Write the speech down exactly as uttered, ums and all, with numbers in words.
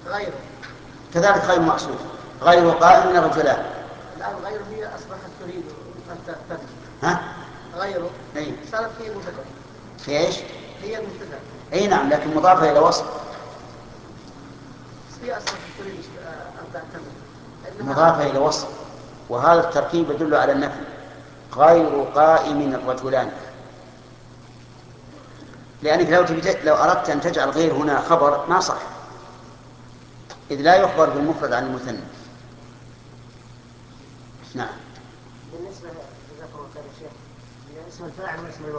غيره. كذلك غير مقصود، غير قائم من الرجلان. لا الغير هي أصبحت تريد أن تبني. ها؟ غيره أي. صارت هي مبتدأ. في إيش؟ هي مبتدأ. أي نعم، لكن مضافة إلى وصف. هي أصبحت تريد أن تعتمد. مضافة إلى وصف، وهذا التركيب يدل على النفي. غير قائم الرجلان، لأنك لو, لو أردت أن تجعل غير هنا خبر ما صح، إذ لا يخبر بالمفرد عن المثنى. نعم. بالنسبة جزاكم الله خير يا شيخ، اسم الفاعل واسم